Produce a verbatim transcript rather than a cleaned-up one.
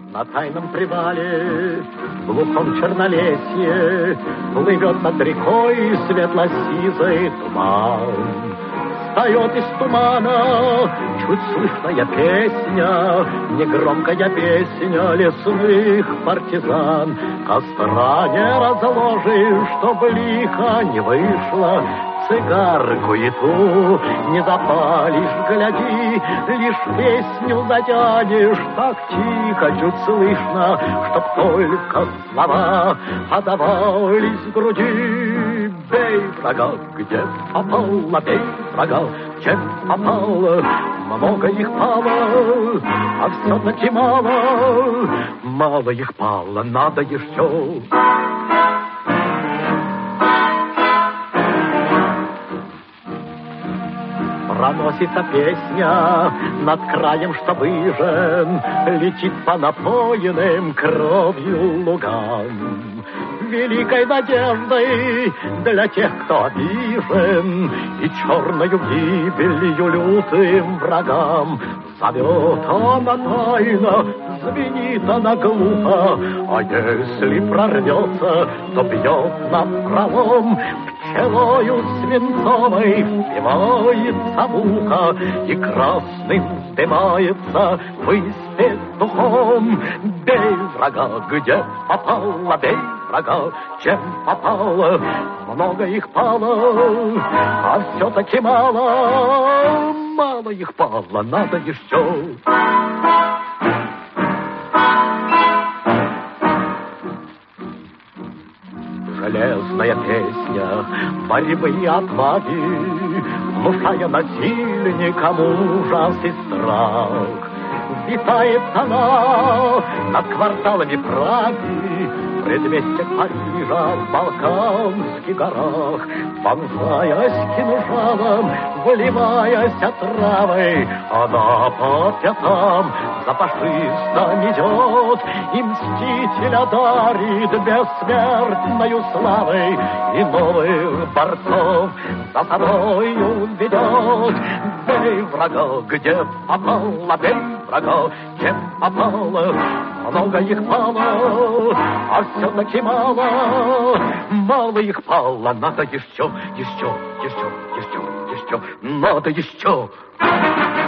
На тайном привале, в глухом чернолесье, плывет над рекой светло-сизый туман. Встает из тумана чуть слышная песня, негромкая песня лесных партизан. Костра не разложишь, чтоб лихо не вышло, цигарку и ту не запалишь, гляди, лишь песню затянешь, так тихо, чуть слышно, чтоб только слова отдавались в груди. Бей врага, где попало, бей врага, чем попало, много их пало, а все-таки мало, мало их пало, надо еще. Проносится песня над краем, что выжжен, летит по напоенным кровью лугам. Великой надеждой для тех, кто обижен, и черною гибелью лютым врагам. Зовет она тайно, звенит она глухо, а если прорвется, то бьет напролом. Пчелою свинцовой впивается муха, и красным вздымается высь петухом. Бей врага, где попало, бей врага, чем попало, много их пало, а все-таки мало, мало их пало, надо еще. Железная песня борьбы и отваги, внушая насильникам ужас и страх. Витает она над кварталами Праги, предместье Парижа в Балканских горах. Вонзаясь кинжалом, выливаясь отравой, она по пятам за фашистом идет, и мстителя дарит бессмертною славой, и новых борцов за собою ведет. Бей врага, где попало, бей врага, чем попало, много их пало, а все-таки мало, мало их пало, надо еще, еще, еще, еще, еще, надо еще.